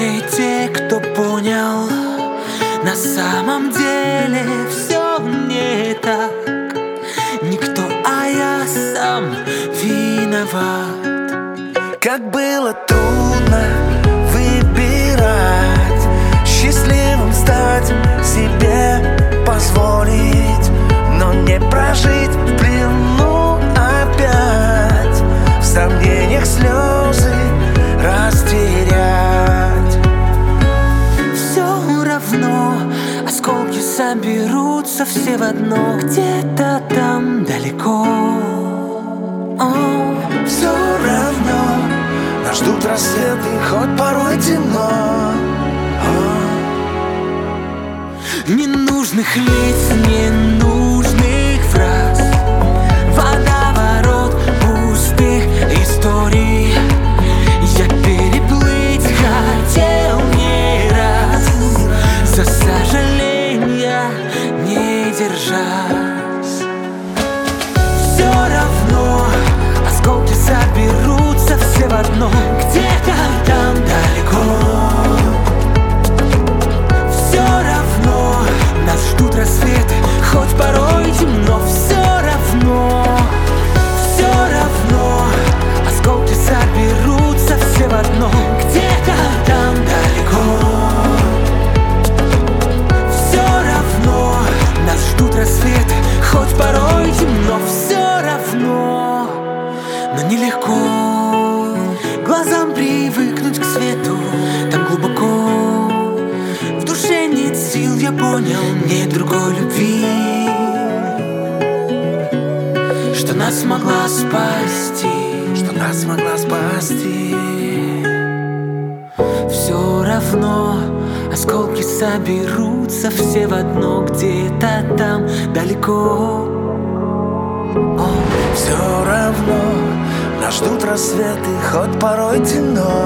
были те, кто понял, на самом деле все не так. Никто, а я сам виноват. Как было трудно выбирать, счастливым стать, себе позволить, но не прожить в плену опять, в сомнениях слезы растерять. Все равно осколки соберутся все в одно, где-то там далеко. Все равно нас ждут рассветы, хоть порой темно. Ненужных лиц, ненужных фраз, водоворот пустых историй. Я переплыть хотел не раз, за сожаления не держась. Все равно осколки соберутся все в одно, где-то там далеко. Все равно нас ждут рассветы, хоть порой темно. Все равно осколки соберутся все в одно, где-то там далеко. Все равно нас ждут рассветы, хоть порой темно. Все равно, но нелегко глазам привыкнуть к свету. Там глубоко в душе нет сил, я понял, нет другой любви, что нас могла спасти, что нас могла спасти. Все равно осколки соберутся все в одно, где-то там далеко. Все равно нас ждут рассветы, хоть порой темно.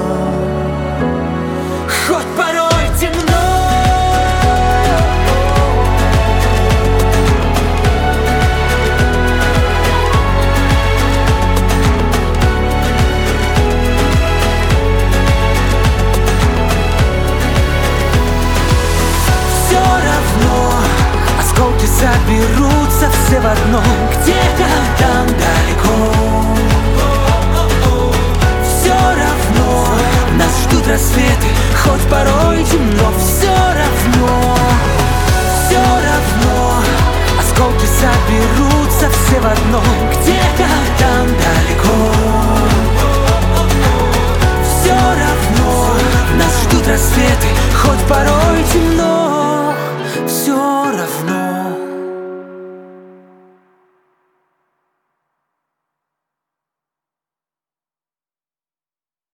Хоть порой темно. Все равно осколки соберутся все в одно, где-то там далеко. Все равно нас ждут рассветы, хоть порой темно. Все равно осколки соберутся все в одно, где-то там далеко.